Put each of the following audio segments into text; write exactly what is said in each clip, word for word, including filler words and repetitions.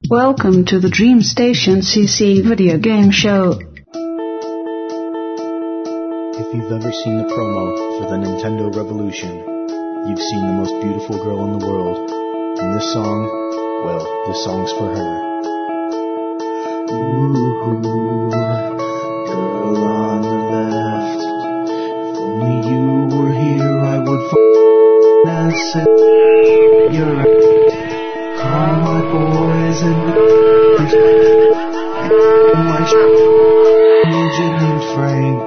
Welcome to the Dream Station C C video game show. If you've ever seen the promo for the Nintendo Revolution, you've seen the most beautiful girl in the world. And this song, well, this song's for her. Ooh, girl on the left. If only you were here, I would f***ing accept your call my boys and my Jim and Frank.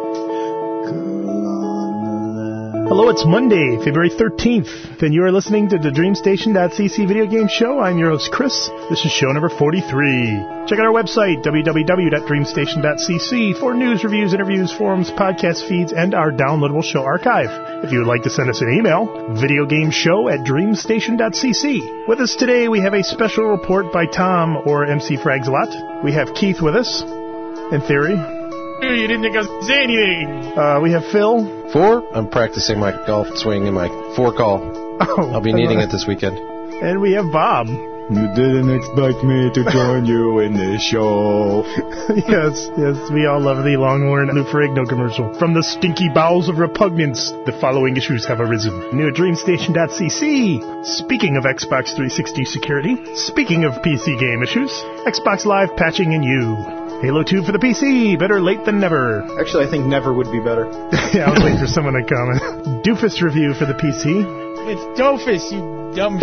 Hello, it's Monday, February thirteenth, and you are listening to the DreamStation.cc video game show. I'm your host, Chris. This is show number forty-three. Check out our website, w w w dot dreamstation dot c c, for news, reviews, interviews, forums, podcast feeds, and our downloadable show archive. If you would like to send us an email, videogameshow at dreamstation dot c c. With us today, we have a special report by Tom, or M C Fragsalot. We have Keith with us, in theory. You didn't think I was say anything. Uh, we have Phil. Four? I'm practicing my golf swing and my four call. Oh, I'll be needing it this weekend. And we have Bob. You didn't expect me to join you in this show. yes, yes, we all love the Longhorn Lou Ferrigno commercial. From the stinky bowels of repugnance, the following issues have arisen. New at dreamstation dot c c. Speaking of Xbox three sixty security, speaking of P C game issues, Xbox Live patching in you. Halo two for the P C, better late than never. Actually, I think never would be better. yeah, I was waiting for someone to comment. Doofus review for the P C. It's Doofus, you dumb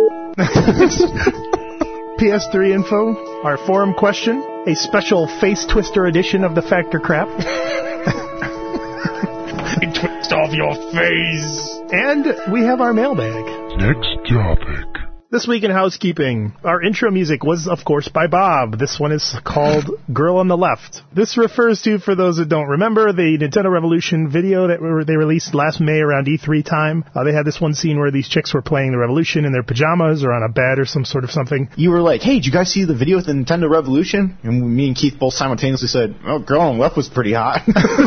P S three info, our forum question, a special face twister edition of the Factor Crap. Twist off your face. And we have our mailbag. Next topic. This week in housekeeping, our intro music was, of course, by Bob. This one is called Girl on the Left. This refers to, for those that don't remember, the Nintendo Revolution video that they released last May around E three time. Uh, they had this one scene where these chicks were playing the Revolution in their pajamas or on a bed or some sort of something. You were like, hey, did you guys see the video with the Nintendo Revolution? And me and Keith both simultaneously said, oh, Girl on the Left was pretty hot.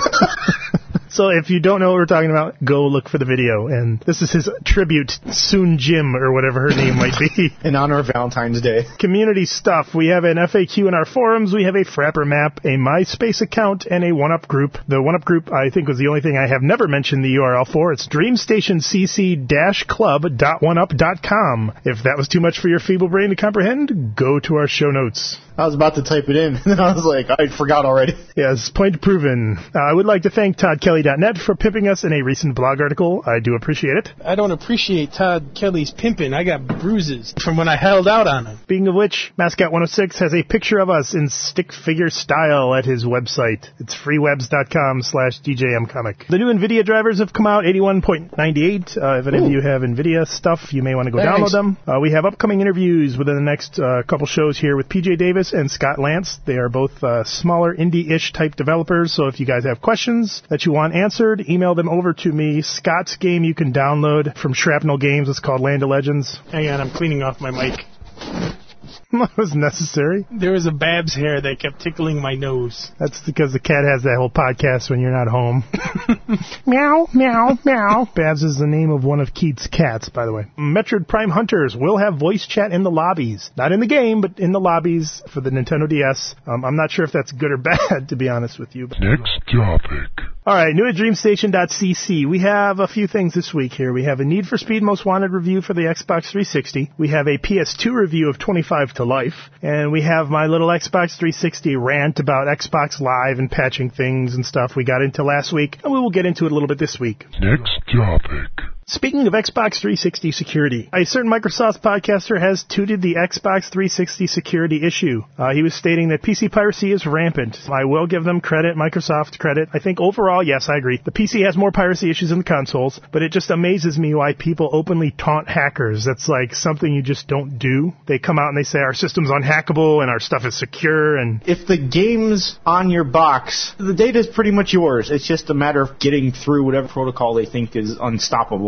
So if you don't know what we're talking about, go look for the video. And this is his tribute, Soon Jim, or whatever her name might be. In honor of Valentine's Day. Community stuff. We have an F A Q in our forums. We have a Frapper map, a MySpace account, and a one up group. The one up group, I think, was the only thing I have never mentioned the U R L for. It's dreamstationcc club dot one up dot com. If that was too much for your feeble brain to comprehend, go to our show notes. I was about to type it in, and then I was like, I forgot already. Yes, point proven. Uh, I would like to thank Todd Kelly dot net for pimping us in a recent blog article. I do appreciate it. I don't appreciate Todd Kelly's pimping. I got bruises from when I held out on him. Speaking of which, Mascot one oh six has a picture of us in stick figure style at his website. It's freewebs.com slash DJMcomic. The new NVIDIA drivers have come out, eighty-one point nine eight. Uh, if any Ooh. of you have NVIDIA stuff, you may want to go Thanks. download them. Uh, we have upcoming interviews within the next uh, couple shows here with P J Davis and Scott Lance. They are both uh, smaller indie-ish type developers, so if you guys have questions that you want answered, email them over to me. Scott's game you can download from Shrapnel Games. It's called Land of Legends. Hang on, I'm cleaning off my mic. That was necessary. There was a Babs hair that kept tickling my nose. That's because the cat has that whole podcast when you're not home. Meow, meow, meow. Babs is the name of one of Keith's cats, by the way. Metroid Prime Hunters will have voice chat in the lobbies. Not in the game, but in the lobbies for the Nintendo D S. Um, I'm not sure if that's good or bad, to be honest with you. But Next topic. All right, new at dreamstation dot c c. We have a few things this week here. We have a Need for Speed Most Wanted review for the Xbox three sixty. We have a P S two review of twenty-five to Life. And we have my little Xbox three sixty rant about Xbox Live and patching things and stuff we got into last week. And we will get into it a little bit this week. Next topic. Speaking of Xbox three sixty security, a certain Microsoft podcaster has tooted the Xbox three sixty security issue. Uh, he was stating that P C piracy is rampant. I will give them credit, Microsoft credit. I think overall, yes, I agree. The P C has more piracy issues than the consoles, but it just amazes me why people openly taunt hackers. That's like something you just don't do. They come out and they say our system's unhackable and our stuff is secure. And if the game's on your box, the data is pretty much yours. It's just a matter of getting through whatever protocol they think is unstoppable.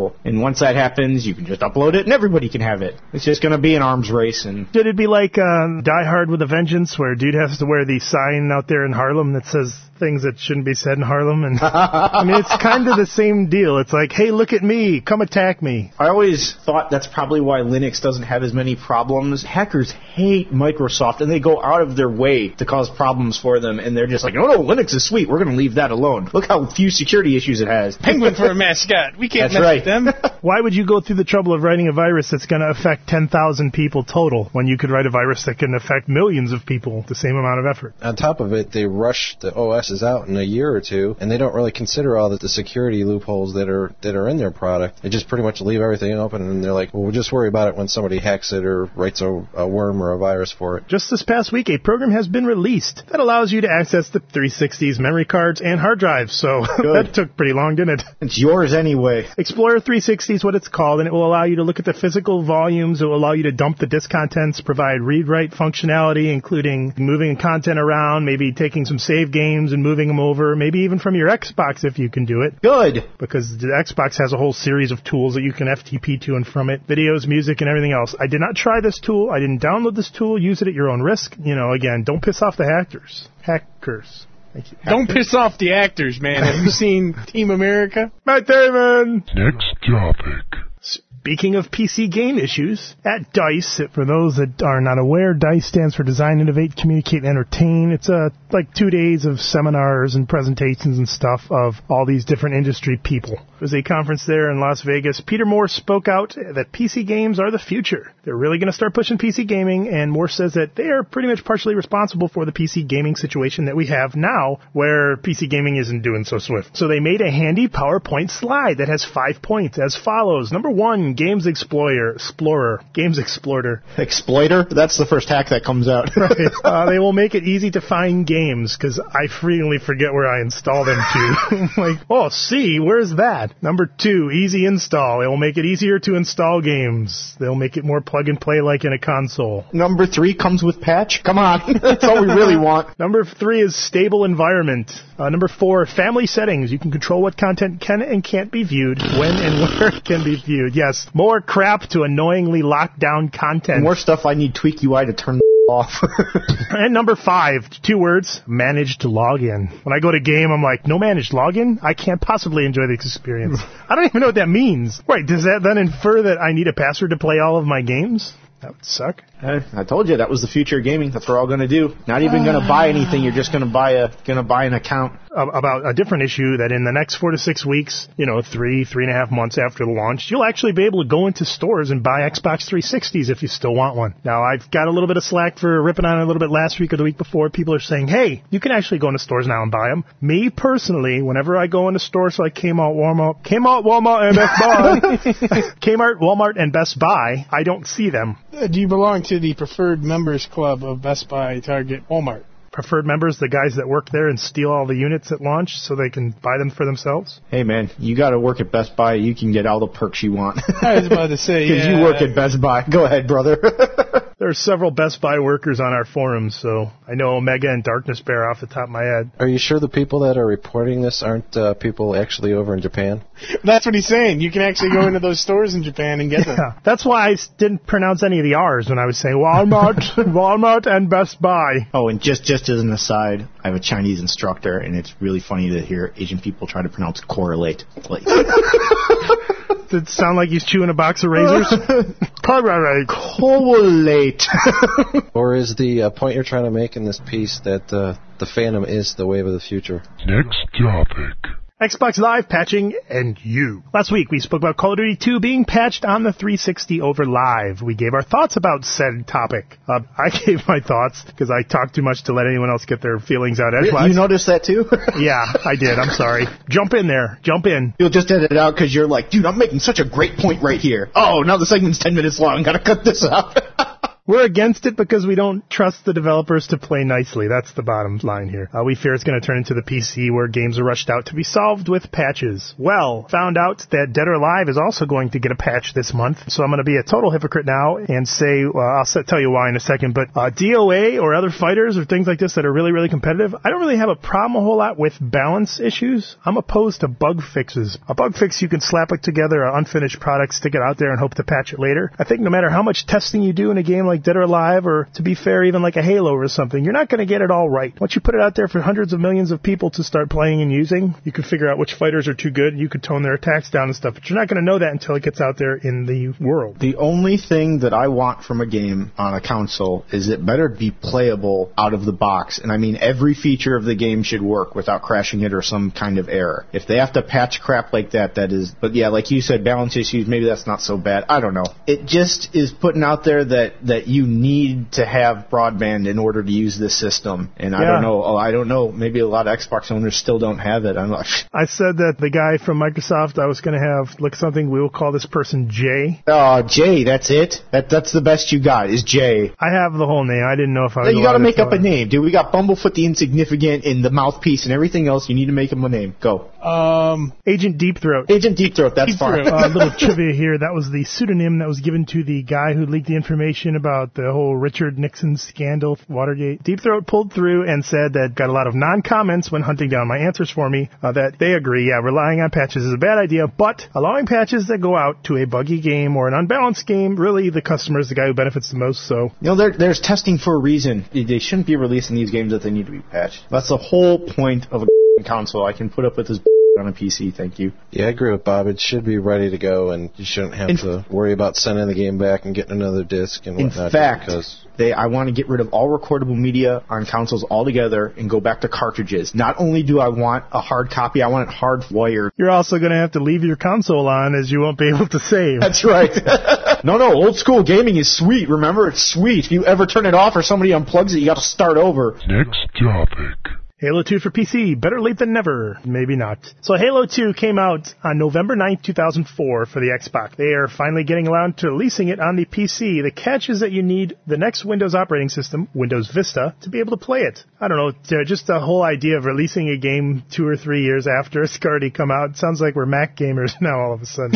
compatible. And once that happens, you can just upload it and everybody can have it. It's just going to be an arms race. And Should it be like um, Die Hard with a Vengeance, where dude has to wear the sign out there in Harlem that says things that shouldn't be said in Harlem? And I mean, it's kind of the same deal. It's like, hey, look at me, come attack me. I always thought that's probably why Linux doesn't have as many problems. Hackers hate Microsoft, and they go out of their way to cause problems for them, and they're just like, oh no, Linux is sweet, we're going to leave that alone. Look how few security issues it has. Penguin for a mascot. We can't That's mess right. with them. Why would you go through the trouble of writing a virus that's going to affect ten thousand people total when you could write a virus that can affect millions of people with the same amount of effort? On top of it, they rush the O Ss out in a year or two, and they don't really consider all the, the security loopholes that are that are in their product. They just pretty much leave everything open, and they're like, well, we'll just worry about it when somebody hacks it or writes a, a worm or a virus for it. Just this past week, a program has been released that allows you to access the three sixty's memory cards and hard drives. So that took pretty long, didn't it? It's yours anyway. Explorer three sixty is what it's called, and it will allow you to look at the physical volumes. It will allow you to dump the disk contents, provide read-write functionality, including moving content around, maybe taking some save games and moving them over, maybe even from your Xbox if you can do it. Good. Because the Xbox has a whole series of tools that you can F T P to and from it, videos, music, and everything else. I did not try this tool. I didn't download this tool. Use it at your own risk. You know, again, don't piss off the hackers. Hackers. Thank you. Don't piss off the actors, man. Have you seen Team America? Matt Damon! Next topic. Speaking of P C game issues, at DICE, for those that are not aware, DICE stands for Design, Innovate, Communicate, Entertain. It's uh, like two days of seminars and presentations and stuff of all these different industry people. There was a conference there in Las Vegas. Peter Moore spoke out that P C games are the future. They're really going to start pushing P C gaming, and Moore says that they are pretty much partially responsible for the P C gaming situation that we have now, where P C gaming isn't doing so swift. So they made a handy PowerPoint slide that has five points as follows. Number one, Games Explorer, Explorer, Games Explorer. Exploiter? That's the first hack that comes out. Right. Uh, they will make it easy to find games, because I frequently forget where I install them to. I'm like, oh, see, where's that? Number two, easy install. It will make it easier to install games. They'll make it more plug and play like in a console. Number three comes with patch. Come on. That's all we really want. Number three is stable environment. Uh, number four, family settings. You can control what content can and can't be viewed, when and where it can be viewed. Yes, more crap to annoyingly lock down content. More stuff I need Tweak U I to turn off. And number five, two words, managed login. When I go to game, I'm like, no managed login? I can't possibly enjoy this experience. I don't even know what that means. Wait, does that then infer that I need a password to play all of my games? That would suck. Uh, I told you that was the future of gaming. That's what we're all going to do. Not even going to buy anything. You're just going to buy a going to buy an account. Uh, about a different issue that in the next four to six weeks, you know, three, three and a half months after the launch, you'll actually be able to go into stores and buy Xbox three sixties if you still want one. Now, I've got a little bit of slack for ripping on it a little bit last week or the week before. People are saying, hey, you can actually go into stores now and buy them. Me, personally, whenever I go into stores like Kmart, Walmart, Kmart, Walmart, and Best Buy, Kmart, Walmart, and Best Buy, I don't see them. Uh, do you belong to the preferred members club of Best Buy, Target, Walmart? Preferred members, the guys that work there and steal all the units at launch so they can buy them for themselves? Hey, man, you got to work at Best Buy. You can get all the perks you want. I was about to say, Because yeah. you work at Best Buy. Go ahead, brother. There are several Best Buy workers on our forums, so I know Omega and Darkness Bear off the top of my head. Are you sure the people that are reporting this aren't uh, people actually over in Japan? That's what he's saying. You can actually go into those stores in Japan and get them. Yeah, that's why I didn't pronounce any of the R's when I was saying Walmart, Walmart, and Best Buy. Oh, and just, just as an aside, I have a Chinese instructor, and it's really funny to hear Asian people try to pronounce correlate. Like, Did it sound like he's chewing a box of razors? Correlate. correlate. Or is the uh, point you're trying to make in this piece that uh, the Phantom is the wave of the future? Next topic. Xbox Live patching and you. Last week, we spoke about Call of Duty two being patched on the three sixty over Live. We gave our thoughts about said topic. Uh, I gave my thoughts because I talked too much to let anyone else get their feelings out edgewise. You noticed that, too? Yeah, I did. I'm sorry. Jump in there. Jump in. You'll just edit it out because you're like, dude, I'm making such a great point right here. Oh, now the segment's ten minutes long. Gotta cut this out. We're against it because we don't trust the developers to play nicely. That's the bottom line here. Uh, we fear it's going to turn into the P C where games are rushed out to be solved with patches. Well, found out that Dead or Alive is also going to get a patch this month, so I'm going to be a total hypocrite now and say, uh, I'll set, tell you why in a second, but uh, D O A or other fighters or things like this that are really, really competitive, I don't really have a problem a whole lot with balance issues. I'm opposed to bug fixes. A bug fix, you can slap it together, an unfinished product, stick it out there and hope to patch it later. I think no matter how much testing you do in a game like Dead or Alive, or to be fair, even like a Halo or something, you're not going to get it all right. Once you put it out there for hundreds of millions of people to start playing and using, you can figure out which fighters are too good, you could tone their attacks down and stuff, but you're not going to know that until it gets out there in the world. The only thing that I want from a game on a console is it better be playable out of the box, and I mean every feature of the game should work without crashing it or some kind of error. If they have to patch crap like that, that is, but yeah, like you said, balance issues, maybe that's not so bad. I don't know. It just is putting out there that, that you need to have broadband in order to use this system, and I yeah. don't know. Oh, I don't know. Maybe a lot of Xbox owners still don't have it. I'm not. I said that the guy from Microsoft, I was going to have like something. We will call this person Jay. Oh, Jay, that's it. That that's the best you got is Jay. I have the whole name. I didn't know if I was. No, you got to make up a it. name, dude. We got Bumblefoot the Insignificant and the Mouthpiece and everything else. You need to make him a name. Go. Um, Agent Deep Throat. Agent Deep Throat. That's Deep fine. Throat. A uh, little trivia here. That was the pseudonym that was given to the guy who leaked the information about the whole Richard Nixon scandal, Watergate. Deep Throat pulled through and said that got a lot of non-comments when hunting down my answers for me, uh, that they agree, yeah, relying on patches is a bad idea, but allowing patches that go out to a buggy game or an unbalanced game, really the customer is the guy who benefits the most, so. You know, there, there's testing for a reason. They shouldn't be releasing these games that they need to be patched. That's the whole point of a console. I can put up with this on a P C, thank you. Yeah, I agree with Bob. It should be ready to go, and you shouldn't have in to worry about sending the game back and getting another disc and whatnot. In fact, because they, I want to get rid of all recordable media on consoles altogether and go back to cartridges. Not only do I want a hard copy, I want it hardwired. You're also going to have to leave your console on, as you won't be able to save. That's right. no, no, old school gaming is sweet. Remember, it's sweet. If you ever turn it off or somebody unplugs it, you got to start over. Next topic. Halo two for P C, better late than never. Maybe not. So Halo two came out on November ninth, two thousand four for the Xbox. They are finally getting around to releasing it on the P C. The catch is that you need the next Windows operating system, Windows Vista, to be able to play it. I don't know, just the whole idea of releasing a game two or three years after it's already come out. Sounds like we're Mac gamers now all of a sudden.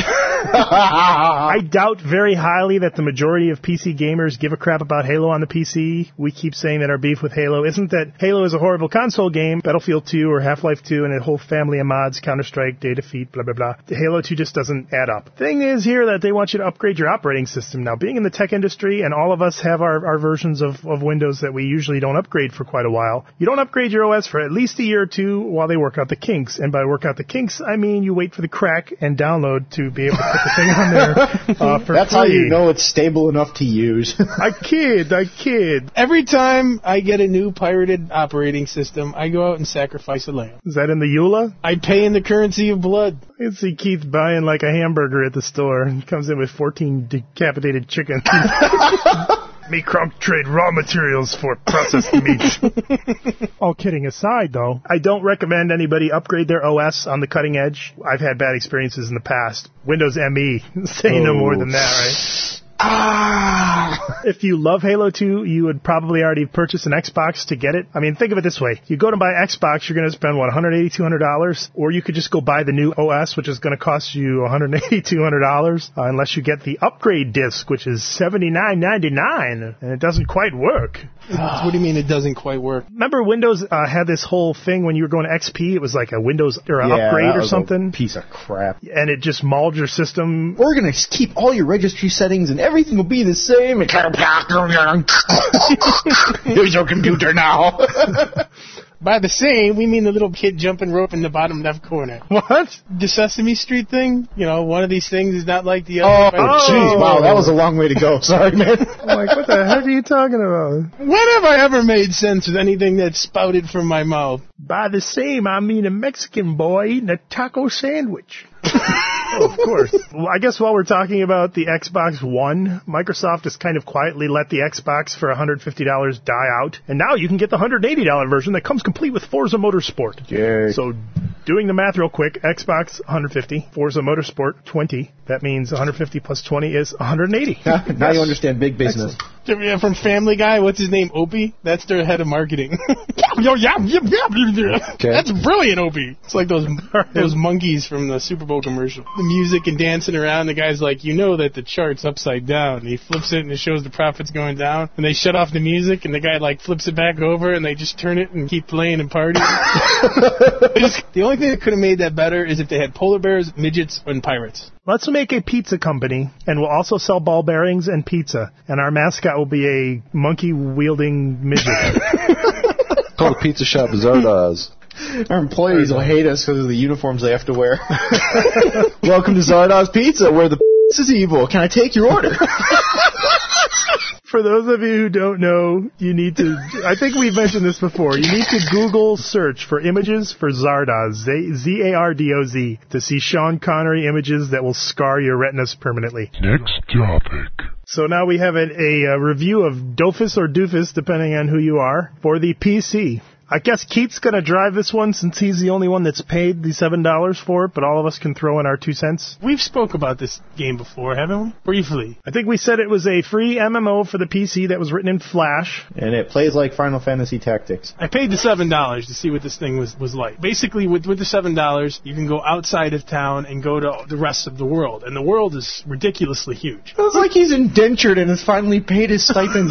I doubt very highly that the majority of P C gamers give a crap about Halo on the P C. We keep saying that our beef with Halo isn't that Halo is a horrible console game, Battlefield two or Half-Life two and a whole family of mods, Counter-Strike, Day Defeat, blah, blah, blah. Halo two just doesn't add up. Thing is here that they want you to upgrade your operating system. Now, being in the tech industry, and all of us have our, our versions of, of Windows that we usually don't upgrade for quite a while, you don't upgrade your O S for at least a year or two while they work out the kinks. And by work out the kinks, I mean you wait for the crack and download to be able to put the thing on there uh, for That's free. how you know it's stable enough to use. I kid, I kid. every time I get a new pirated operating system, I go out and sacrifice a lamb. Is that in the E U L A? I pay in the currency of blood. I can see Keith buying like a hamburger at the store. He comes in with fourteen decapitated chickens. Me Crump trade raw materials for processed meat. All kidding aside, though, I don't recommend anybody upgrade their O S on the cutting edge. I've had bad experiences in the past. Windows M E, say oh. no more than that, right? Ah! If you love Halo two, you would probably already purchase an Xbox to get it. I mean, think of it this way. You go to buy Xbox, you're going to spend, what, one hundred eighty dollars, two hundred dollars? Or you could just go buy the new O S, which is going to cost you one hundred eighty dollars, two hundred dollars, uh, unless you get the upgrade disc, which is seventy-nine ninety-nine, and it doesn't quite work. What do you mean it doesn't quite work? Remember Windows uh, had this whole thing when you were going to X P, it was like a Windows or an yeah, upgrade that or was something. A piece of crap. And it just mauled your system. We're going to keep all your registry settings and everything will be the same. Here's your computer now. By the same, we mean the little kid jumping rope in the bottom left corner. What? The Sesame Street thing? You know, one of these things is not like the Oh, other. jeez, oh. wow, that was a long way to go. Sorry, man. I'm like, what the heck are you talking about? When have I ever made sense with anything that spouted from my mouth? By the same, I mean a Mexican boy eating a taco sandwich. Oh, of course. Well, I guess while we're talking about the Xbox One, Microsoft has kind of quietly let the Xbox for one hundred fifty dollars die out, and now you can get the one hundred eighty dollars version that comes complete with Forza Motorsport. Yay. So Doing the math real quick, Xbox one hundred fifty, Forza Motorsport twenty. That means one hundred fifty plus twenty is one hundred eighty. Now yes. You understand big business. Excellent. From Family Guy, what's his name? Opie? That's their head of marketing. Okay. That's brilliant, Opie. It's like those those monkeys from the Super Bowl commercial. The music and dancing around. The guy's like, you know that the chart's upside down. And he flips it and it shows the profits going down. And they shut off the music and the guy like flips it back over and they just turn it and keep playing and partying. just, the only thing that could have made that better is if they had polar bears, midgets, and pirates. Let's make a pizza company, and we'll also sell ball bearings and pizza. And our mascot will be a monkey-wielding midget. Called Pizza Shop Zardoz. Our employees will hate us because of the uniforms they have to wear. Welcome to Zardoz Pizza, where the is evil. Can I take your order? For those of you who don't know, you need to, I think we've mentioned this before, you need to Google search for images for Zardoz, Z A R D O Z, to see Sean Connery images that will scar your retinas permanently. Next topic. So now we have a, a, a review of Dofus or Doofus, depending on who you are, for the P C. I guess Keith's going to drive this one since he's the only one that's paid the seven dollars for it, but all of us can throw in our two cents. We've spoke about this game before, haven't we? Briefly. I think we said it was a free M M O for the P C that was written in Flash. And it plays like Final Fantasy Tactics. I paid the seven dollars to see what this thing was, was like. Basically, with, with the seven dollars, you can go outside of town and go to the rest of the world. And the world is ridiculously huge. It's like he's indentured and has finally paid his stipend.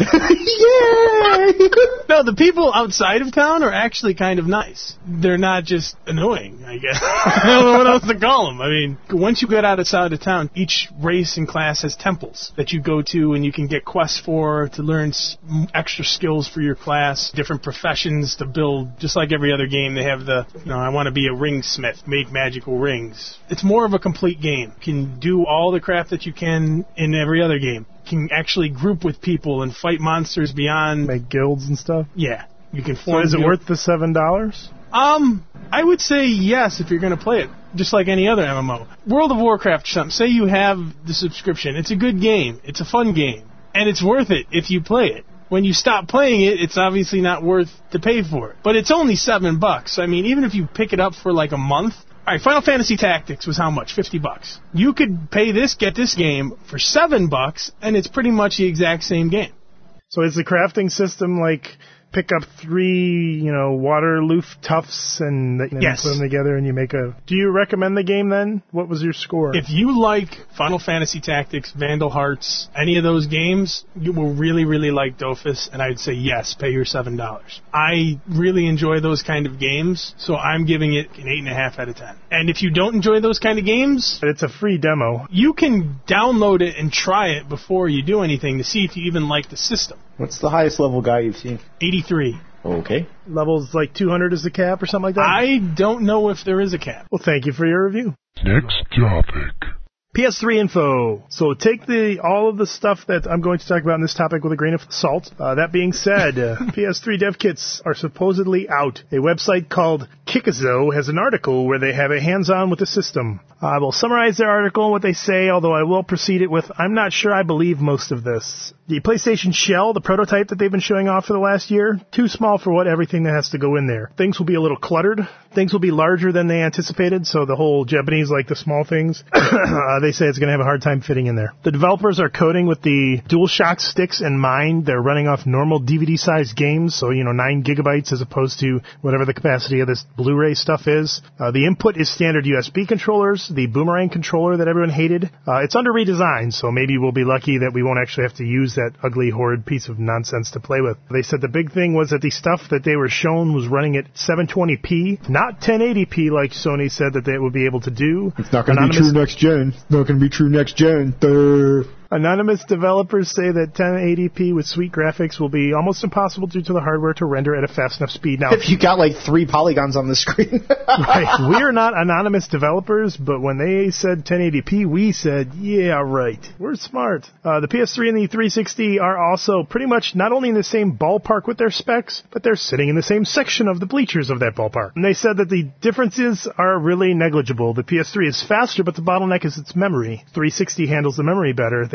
Yay! No, the people outside of town are actually kind of nice. They're not just annoying, I guess. I don't know what else to call them. I mean, once you get outside of town, each race and class has temples that you go to and you can get quests for to learn s- extra skills for your class, different professions to build. Just like every other game, they have the, you know, I want to be a ringsmith, make magical rings. It's more of a complete game. You can do all the crap that you can in every other game. Can actually group with people and fight monsters beyond... Make guilds and stuff? Yeah. You can form... So is it guild- worth the seven dollars? Um, I would say yes if you're going to play it, just like any other M M O. World of Warcraft or something. Say you have the subscription. It's a good game. It's a fun game. And it's worth it if you play it. When you stop playing it, it's obviously not worth to pay for it. But it's only seven bucks. I mean, even if you pick it up for like a month... All right, Final Fantasy Tactics was how much? Fifty bucks. You could pay this, get this game for seven bucks, and it's pretty much the exact same game. So is the crafting system like pick up three, you know, water loof tufts and, and yes. put them together and you make a... Do you recommend the game then? What was your score? If you like Final Fantasy Tactics, Vandal Hearts, any of those games, you will really, really like Dofus, and I'd say yes, pay your seven dollars. I really enjoy those kind of games, so I'm giving it an eight point five out of ten. And if you don't enjoy those kind of games... But it's a free demo. You can download it and try it before you do anything to see if you even like the system. What's the highest level guy you've seen? eighty-three. Okay. Levels like two hundred is the cap or something like that? I don't know if there is a cap. Well, thank you for your review. Next topic. P S three info. So take the all of the stuff that I'm going to talk about in this topic with a grain of salt. Uh, that being said, uh, P S three dev kits are supposedly out. A website called Kikazo has an article where they have a hands-on with the system. I will summarize their article and what they say, although I will precede it with, I'm not sure I believe most of this. The PlayStation Shell, the prototype that they've been showing off for the last year, too small for what everything that has to go in there. Things will be a little cluttered. Things will be larger than they anticipated, so the whole Japanese like the small things. uh, they say it's going to have a hard time fitting in there. The developers are coding with the DualShock sticks in mind. They're running off normal D V D-sized games, so, you know, nine gigabytes as opposed to whatever the capacity of this Blu-ray stuff is. Uh, the input is standard U S B controllers, the Boomerang controller that everyone hated. Uh, it's under redesign, so maybe we'll be lucky that we won't actually have to use that ugly, horrid piece of nonsense to play with. They said the big thing was that the stuff that they were shown was running at seven twenty p, not ten eighty p like Sony said that they would be able to do. It's not going to be true next gen. It's not going to be true next gen. Durr. Anonymous developers say that ten eighty p with sweet graphics will be almost impossible due to the hardware to render at a fast enough speed. Now, if you got like three polygons on the screen. Right. We are not anonymous developers, but when they said ten eighty p, we said, yeah, right. We're smart. Uh, the P S three and the three sixty are also pretty much not only in the same ballpark with their specs, but they're sitting in the same section of the bleachers of that ballpark. And they said that the differences are really negligible. The P S three is faster, but the bottleneck is its memory. three sixty handles the memory better. They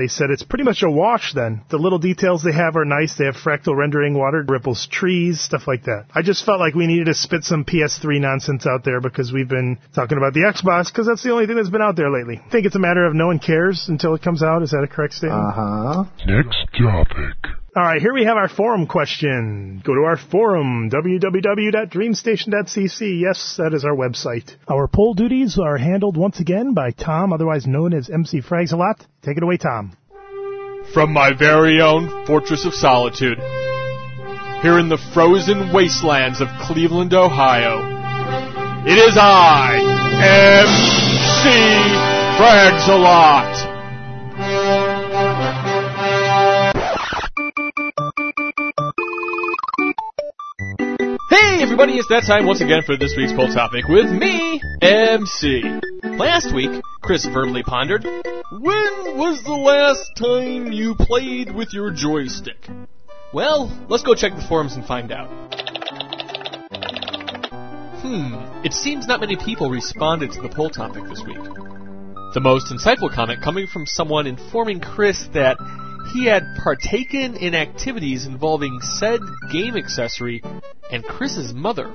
said it's pretty much a wash then. The little details they have are nice. They have fractal rendering, water ripples, trees, stuff like that. I just felt like we needed to spit some P S three nonsense out there because we've been talking about the Xbox because that's the only thing that's been out there lately. I think it's a matter of no one cares until it comes out. Is that a correct statement? Uh-huh. Next topic. All right, here we have our forum question. Go to our forum, w w w dot dream station dot c c. Yes, that is our website. Our poll duties are handled once again by Tom, otherwise known as M C Frags-A-Lot. Take it away, Tom. From my very own Fortress of Solitude, here in the frozen wastelands of Cleveland, Ohio, it is I, M C Frags-A-Lot. Hey everybody, it's that time once again for this week's poll topic with me, M C. Last week, Chris verbally pondered, when was the last time you played with your joystick? Well, let's go check the forums and find out. Hmm, it seems not many people responded to the poll topic this week. The most insightful comment coming from someone informing Chris that he had partaken in activities involving said game accessory and Chris's mother.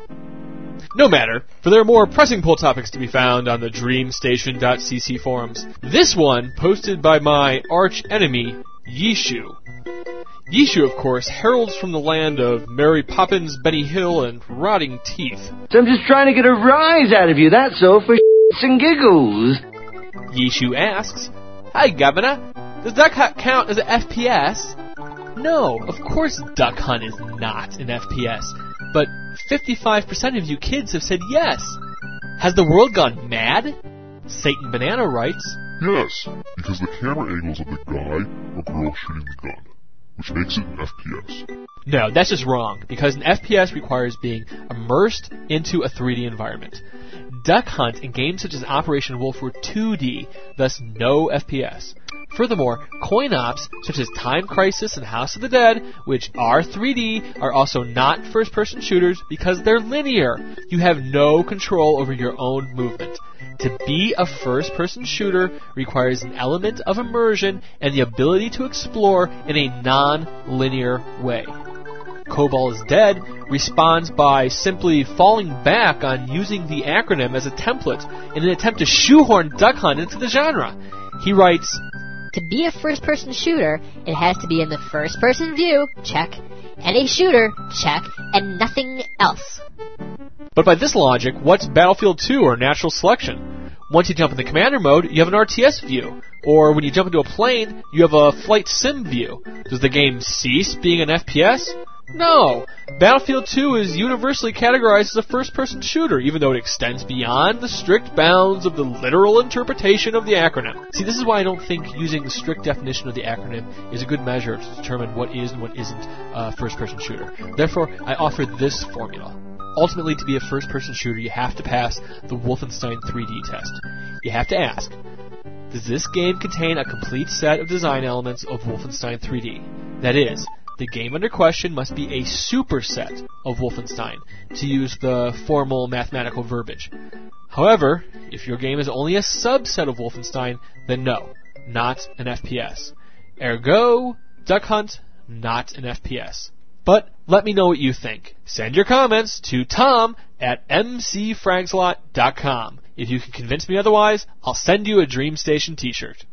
No matter, for there are more pressing poll topics to be found on the dream station dot c c forums. This one posted by my arch enemy, Yishu. Yishu, of course, heralds from the land of Mary Poppins, Benny Hill, and rotting teeth. So I'm just trying to get a rise out of you, that's all, for shits and giggles. Yishu asks, "Hi, Governor. Does Duck Hunt count as an F P S?" No, of course Duck Hunt is not an F P S, but fifty-five percent of you kids have said yes. Has the world gone mad? Satan Banana writes, Yes, because the camera angles of the guy or girl shooting the gun, which makes it an F P S. No, that's just wrong, because an F P S requires being immersed into a three D environment. Duck Hunt and games such as Operation Wolf were two D, thus no F P S. Furthermore, coin ops such as Time Crisis and House of the Dead, which are three D, are also not first-person shooters because they're linear. You have no control over your own movement. To be a first-person shooter requires an element of immersion and the ability to explore in a non-linear way. Cobalt is Dead responds by simply falling back on using the acronym as a template in an attempt to shoehorn Duck Hunt into the genre. He writes, To be a first-person shooter, it has to be in the first-person view, check, and a shooter, check, and nothing else. But by this logic, what's Battlefield two or natural selection? Once you jump into commander mode, you have an R T S view. Or when you jump into a plane, you have a flight sim view. Does the game cease being an F P S? No. Battlefield two is universally categorized as a first-person shooter, even though it extends beyond the strict bounds of the literal interpretation of the acronym. See, this is why I don't think using the strict definition of the acronym is a good measure to determine what is and what isn't a first-person shooter. Therefore, I offer this formula. Ultimately, to be a first-person shooter, you have to pass the Wolfenstein three D test. You have to ask, does this game contain a complete set of design elements of Wolfenstein three D? That is, the game under question must be a superset of Wolfenstein, to use the formal mathematical verbiage. However, if your game is only a subset of Wolfenstein, then no, not an F P S. Ergo, Duck Hunt, not an F P S. But let me know what you think. Send your comments to tom at m c fragslot dot com. If you can convince me otherwise, I'll send you a Dream Station t-shirt.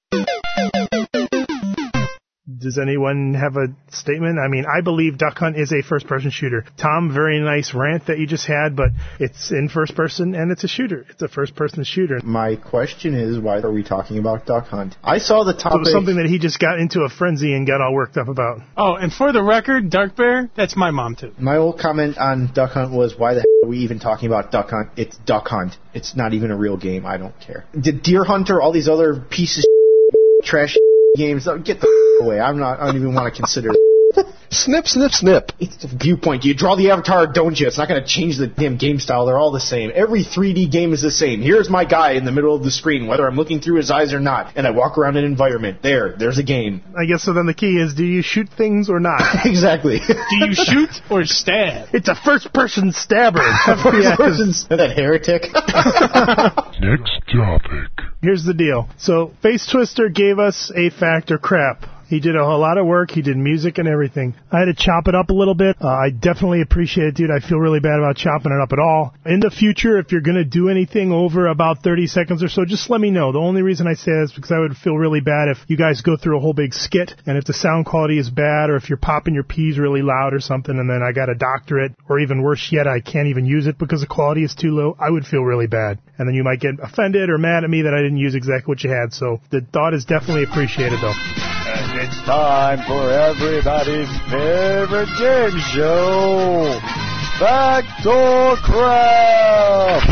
Does anyone have a statement? I mean, I believe Duck Hunt is a first-person shooter. Tom, very nice rant that you just had, but it's in first person and it's a shooter. It's a first-person shooter. My question is, why are we talking about Duck Hunt? I saw the topic. It was something that he just got into a frenzy and got all worked up about. Oh, and for the record, Dark Bear, that's my mom too. My old comment on Duck Hunt was, why the hell are we even talking about Duck Hunt? It's Duck Hunt. It's not even a real game. I don't care. The Deer Hunter, all these other pieces of trash games, get the away. I'm not. I don't even want to consider it. Snip, snip, snip. It's a viewpoint. You draw the avatar, don't you? It's not going to change the damn game style. They're all the same. Every three D game is the same. Here's my guy in the middle of the screen, whether I'm looking through his eyes or not, and I walk around an environment. There, there's a game. I guess so then the key is, do you shoot things or not? Exactly. Do you shoot or stab? It's a first-person stabber. First person, that heretic. Next topic. Here's the deal. So, Face Twister gave us a fact or crap. He did a whole lot of work. He did music and everything. I had to chop it up a little bit. Uh, I definitely appreciate it, dude. I feel really bad about chopping it up at all. In the future, if you're going to do anything over about thirty seconds or so, just let me know. The only reason I say that is because I would feel really bad if you guys go through a whole big skit, and if the sound quality is bad, or if you're popping your peas really loud or something, and then I got to doctor it, or even worse yet, I can't even use it because the quality is too low, I would feel really bad. And then you might get offended or mad at me that I didn't use exactly what you had. So the thought is definitely appreciated, though. And it's time for everybody's favorite game show, Fact or Crap,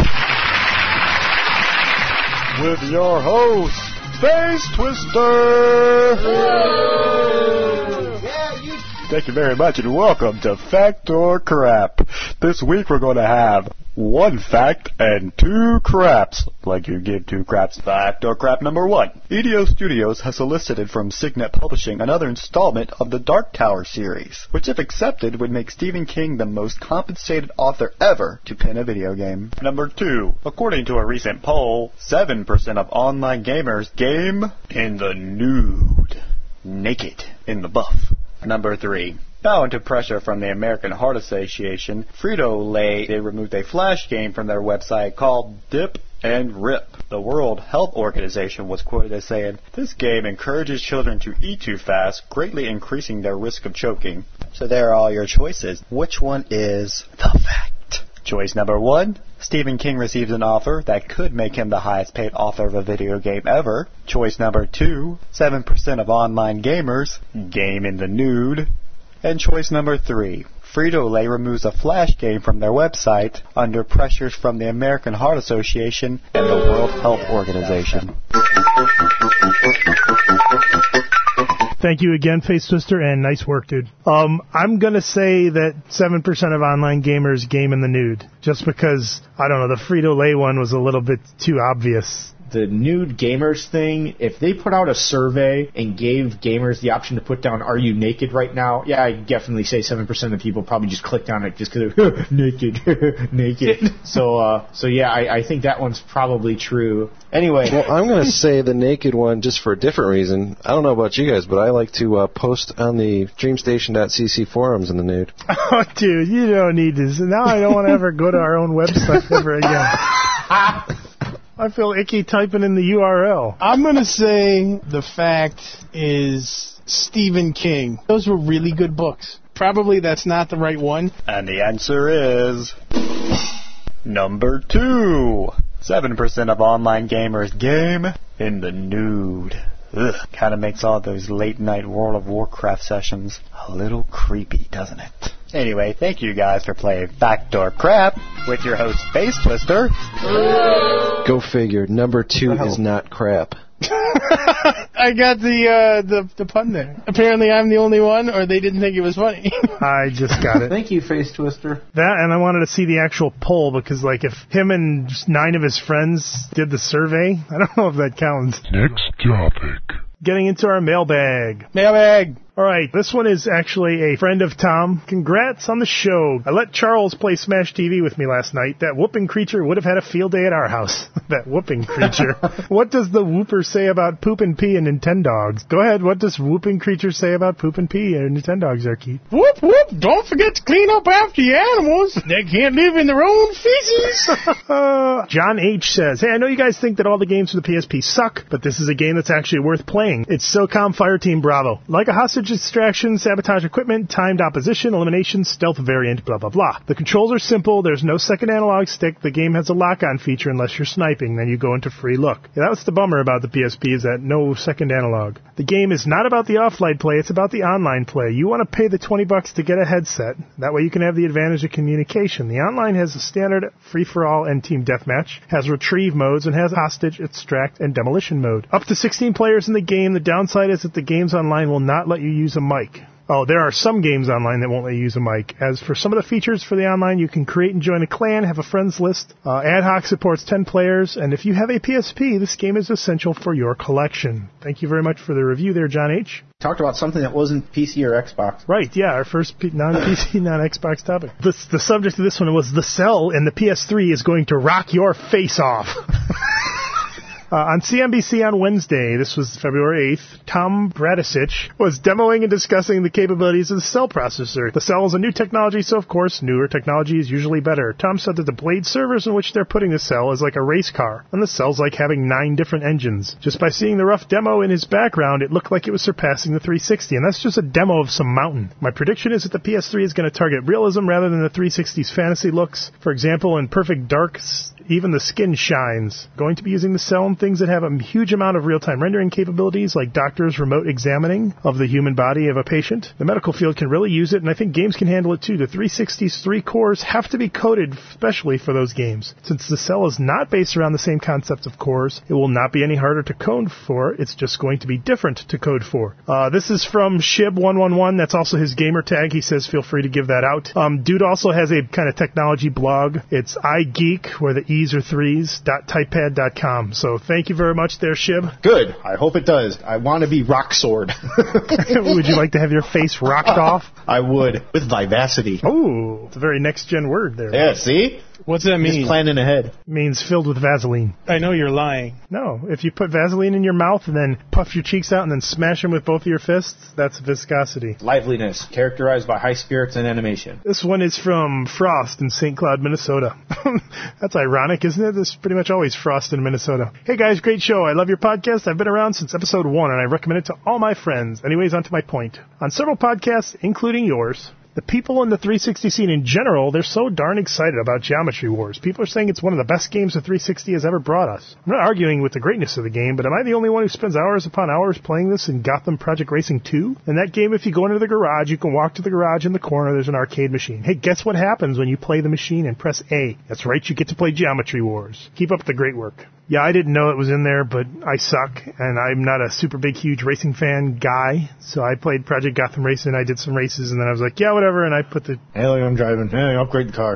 with your host, Face Twister. Thank you very much and welcome to Fact or Crap. This week we're going to have one fact and two craps, like you give two craps. Fact or crap number one. E D O Studios has solicited from Signet Publishing another installment of the Dark Tower series, which if accepted would make Stephen King the most compensated author ever to pen a video game. Number two. According to a recent poll, seven percent of online gamers game in the nude, naked, in the buff. Number three. Bowing to pressure from the American Heart Association, Frito-Lay they removed a Flash game from their website called Dip and Rip. The World Health Organization was quoted as saying, "This game encourages children to eat too fast, greatly increasing their risk of choking." So there are all your choices. Which one is the fact? Choice number one. Stephen King receives an offer that could make him the highest paid author of a video game ever. Choice number two. seven percent of online gamers game in the nude. And choice number three. Frito-Lay removes a Flash game from their website under pressures from the American Heart Association and the World Health Organization. Thank you again, Face Twister, and nice work, dude. Um, I'm going to say that seven percent of online gamers game in the nude, just because, I don't know, the Frito-Lay one was a little bit too obvious. The nude gamers thing, if they put out a survey and gave gamers the option to put down, "Are you naked right now?" Yeah, I definitely say seven percent of people probably just clicked on it just because they're naked, naked. So, uh, so yeah, I, I think that one's probably true. Anyway. Well, I'm going to say the naked one just for a different reason. I don't know about you guys, but I like to uh, post on the dreamstation dot c c forums in the nude. Oh, dude, you don't need this. Now I don't want to ever go to our own website ever again. I feel icky typing in the U R L. I'm going to say the fact is Stephen King. Those were really good books. Probably that's not the right one. And the answer is number two. seven percent of online gamers game in the nude. Ugh, kind of makes all those late-night World of Warcraft sessions a little creepy, doesn't it? Anyway, thank you guys for playing Fact or Crap with your host, Face Twister. Go figure. Number two is not crap. I got the, uh, the the pun there. Apparently I'm the only one, or they didn't think it was funny. I just got it. Thank you, Face Twister. That, and I wanted to see the actual poll, because, like, if him and just nine of his friends did the survey, I don't know if that counts. Next topic. Getting into our mailbag. Mailbag. All right, this one is actually a friend of Tom. Congrats on the show. I let Charles play Smash T V with me last night. That whooping creature would have had a field day at our house. That whooping creature. What does the whooper say about poop and pee and Nintendogs? Go ahead, what does whooping creature say about poop and pee and Nintendogs, Arkeet? Whoop, whoop, don't forget to clean up after your animals. They can't live in their own feces. uh, John H. says, hey, I know you guys think that all the games for the P S P suck, but this is a game that's actually worth playing. It's SOCOM Fireteam Bravo. Like a hostage extraction, sabotage equipment, timed opposition, elimination, stealth variant, blah, blah, blah. The controls are simple. There's no second analog stick. The game has a lock-on feature unless you're sniping. Then you go into free look. Yeah, that was the bummer about the P S P, is that no second analog. The game is not about the offline play. It's about the online play. You want to pay the twenty bucks to get a headset. That way you can have the advantage of communication. The online has a standard free-for-all and team deathmatch, has retrieve modes, and has hostage, extract, and demolition mode. Up to sixteen players in the game. The downside is that the games online will not let you use a mic. Oh, there are some games online that won't let you use a mic. As for some of the features for the online, you can create and join a clan, have a friends list. Uh, Ad hoc supports ten players, and if you have a P S P, this game is essential for your collection. Thank you very much for the review there, John H. Talked about something that wasn't P C or Xbox. Right, yeah, our first P- non-P C, non-Xbox topic. This, the subject of this one was the cell in the P S three is going to rock your face off. Uh, on C N B C on Wednesday, this was February eighth, Tom Bradisich was demoing and discussing the capabilities of the Cell processor. The Cell is a new technology, so of course, newer technology is usually better. Tom said that the blade servers in which they're putting the Cell is like a race car, and the Cell's like having nine different engines. Just by seeing the rough demo in his background, it looked like it was surpassing the three sixty, and that's just a demo of some mountain. My prediction is that the P S three is going to target realism rather than the three sixty's fantasy looks. For example, in Perfect Darks, even the skin shines. Going to be using the Cell in things that have a huge amount of real-time rendering capabilities, like doctors remote examining of the human body of a patient. The medical field can really use it, and I think games can handle it too. The three sixty's three cores have to be coded specially for those games. Since the Cell is not based around the same concepts of cores, it will not be any harder to code for. It's just going to be different to code for. Uh, this is from Shib one one one. That's also his gamer tag. He says feel free to give that out. Um, Dude also has a kind of technology blog. It's iGeek, where the E's are threes, dot typepad dot com. So thank you very much there, Shib. Good. I hope it does. I want to be rock sword. Would you like to have your face rocked off? I would, with vivacity. Oh, it's a very next-gen word there. Yeah, see? What's that mean? Just planning ahead. Means filled with Vaseline. I know you're lying. No, if you put Vaseline in your mouth and then puff your cheeks out and then smash them with both of your fists, that's viscosity. Liveliness, characterized by high spirits and animation. This one is from Frost in Saint Cloud, Minnesota. That's ironic, isn't it? There's pretty much always frost in Minnesota. Hey guys, great show. I love your podcast. I've been around since episode one and I recommend it to all my friends. Anyways, on to my point. On several podcasts, including yours, the people in the three sixty scene in general, they're so darn excited about Geometry Wars. People are saying it's one of the best games the three sixty has ever brought us. I'm not arguing with the greatness of the game, but am I the only one who spends hours upon hours playing this in Gotham Project Racing two? In that game, if you go into the garage, you can walk to the garage in the corner, there's an arcade machine. Hey, guess what happens when you play the machine and press A? That's right, you get to play Geometry Wars. Keep up the great work. Yeah, I didn't know it was in there, but I suck, and I'm not a super big, huge racing fan guy, so I played Project Gotham Racing, I did some races, and then I was like, yeah, whatever, and I put the... Hey, look, I'm driving. Hey, upgrade the car.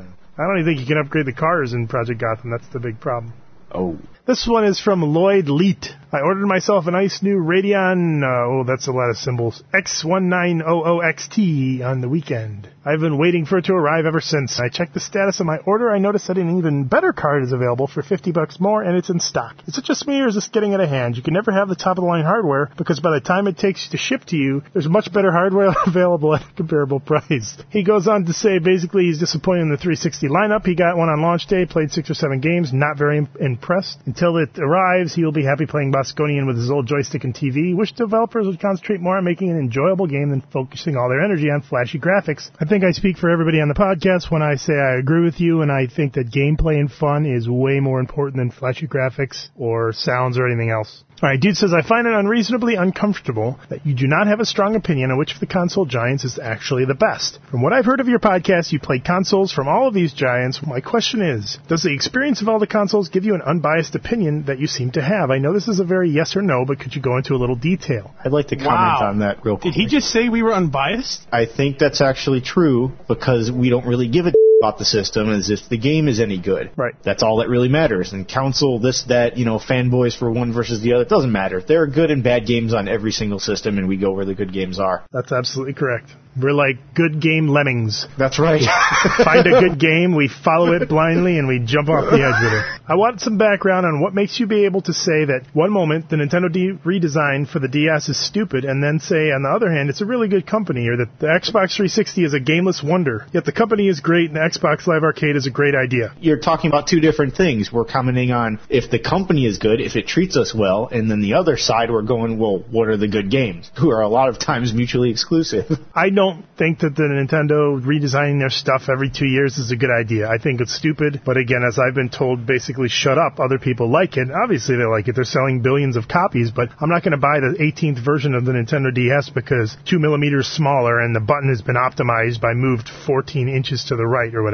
I don't even think you can upgrade the cars in Project Gotham, that's the big problem. Oh. This one is from Lloyd Leet. I ordered myself a nice new Radeon, uh, oh, that's a lot of symbols, X one nine hundred X T on the weekend. I've been waiting for it to arrive ever since. I checked the status of my order. I noticed that an even better card is available for fifty bucks more, and it's in stock. Is it just me, or is this getting out of hand? You can never have the top-of-the-line hardware, because by the time it takes to ship to you, there's much better hardware available at a comparable price. He goes on to say, basically, he's disappointed in the three sixty lineup. He got one on launch day, played six or seven games, not very im- impressed. Until it arrives, he will be happy playing Bosconian with his old joystick and T V. Wish developers would concentrate more on making an enjoyable game than focusing all their energy on flashy graphics. I think I speak for everybody on the podcast when I say I agree with you, and I think that gameplay and fun is way more important than flashy graphics or sounds or anything else. All right, Dude says, I find it unreasonably uncomfortable that you do not have a strong opinion on which of the console giants is actually the best. From what I've heard of your podcast, you played consoles from all of these giants. My question is, does the experience of all the consoles give you an unbiased opinion that you seem to have? I know this is a very yes or no, but could you go into a little detail? I'd like to comment Wow. on that real quick. Did he just say we were unbiased? I think that's actually true, because we don't really give a about the system as if the game is any good. Right. That's all that really matters. And council, this, that, you know, fanboys for one versus the other, it doesn't matter. There are good and bad games on every single system, and we go where the good games are. That's absolutely correct. We're like good game lemmings. That's right. Find a good game, we follow it blindly, and we jump off the edge with it. I want some background on what makes you be able to say that one moment the Nintendo D- redesign for the D S is stupid, and then say, on the other hand, it's a really good company, or that the Xbox three sixty is a gameless wonder, yet the company is great and the Xbox Live Arcade is a great idea. You're talking about two different things. We're commenting on if the company is good, if it treats us well, and then the other side we're going, well, what are the good games? Who are a lot of times mutually exclusive. I don't think that the Nintendo redesigning their stuff every two years is a good idea. I think it's stupid, but again, as I've been told, basically shut up. Other people like it. Obviously they like it. They're selling billions of copies, but I'm not going to buy the eighteenth version of the Nintendo D S because two millimeters smaller and the button has been optimized by moved fourteen inches to the right or whatever.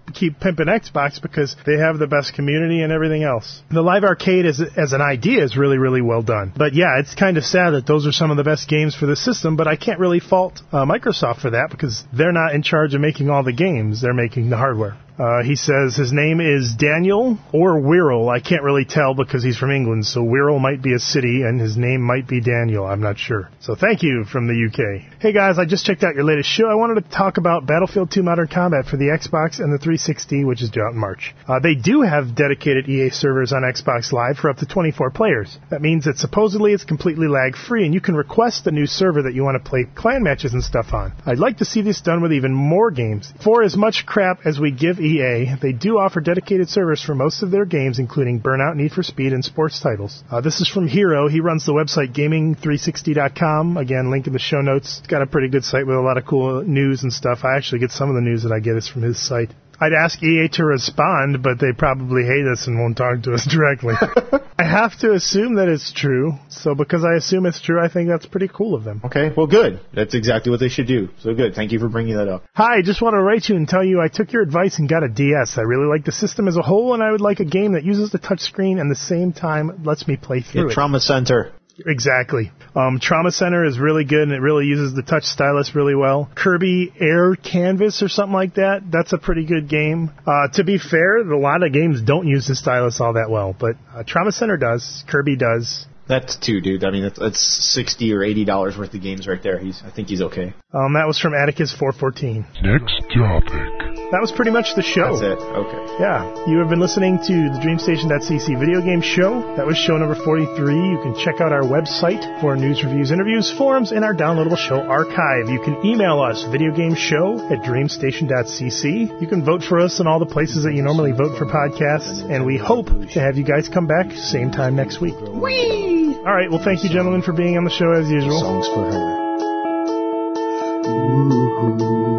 keep pimping Xbox because they have the best community and everything else. The Live Arcade as, as an idea is really, really well done. But yeah, it's kind of sad that those are some of the best games for the system, but I can't really fault uh, Microsoft for that because they're not in charge of making all the games. They're making the hardware. Uh, he says his name is Daniel or Wirral. I can't really tell because he's from England, so Wirral might be a city and his name might be Daniel. I'm not sure. So thank you from the U K. Hey guys, I just checked out your latest show. I wanted to talk about Battlefield two Modern Combat for the Xbox and the three sixty, which is due out in March. Uh, they do have dedicated E A servers on Xbox Live for up to twenty-four players. That means that supposedly it's completely lag-free and you can request the new server that you want to play clan matches and stuff on. I'd like to see this done with even more games. For as much crap as we give E A, they do offer dedicated servers for most of their games, including Burnout, Need for Speed, and sports titles. Uh, this is from Hero. He runs the website gaming three sixty dot com. Again, link in the show notes. It's got a pretty good site with a lot of cool news and stuff. I actually get some of the news that I get is from his site. I'd ask E A to respond, but they probably hate us and won't talk to us directly. I have to assume that it's true, so because I assume it's true, I think that's pretty cool of them. Okay, well, good. That's exactly what they should do. So good. Thank you for bringing that up. Hi, just want to write you and tell you I took your advice and got a D S. I really like the system as a whole, and I would like a game that uses the touchscreen and at the same time lets me play through Get it. Trauma Center. Exactly. Um, Trauma Center is really good, and it really uses the touch stylus really well. Kirby Air Canvas or something like that, that's a pretty good game. Uh, to be fair, a lot of games don't use the stylus all that well, but uh, Trauma Center does. Kirby does. That's two, dude. I mean, that's, that's sixty or eighty dollars worth of games right there. He's, I think he's okay. Um, that was from Atticus four fourteen. Next topic. That was pretty much the show. That's it. Okay. Yeah. You have been listening to the DreamStation dot C C video game show. That was show number forty-three. You can check out our website for news, reviews, interviews, forums, and our downloadable show archive. You can email us, videogameshow at DreamStation dot C C. You can vote for us in all the places that you normally vote for podcasts, and we hope to have you guys come back same time next week. Whee! All right. Well, thank you, gentlemen, for being on the show as usual. Songs for her. Ooh.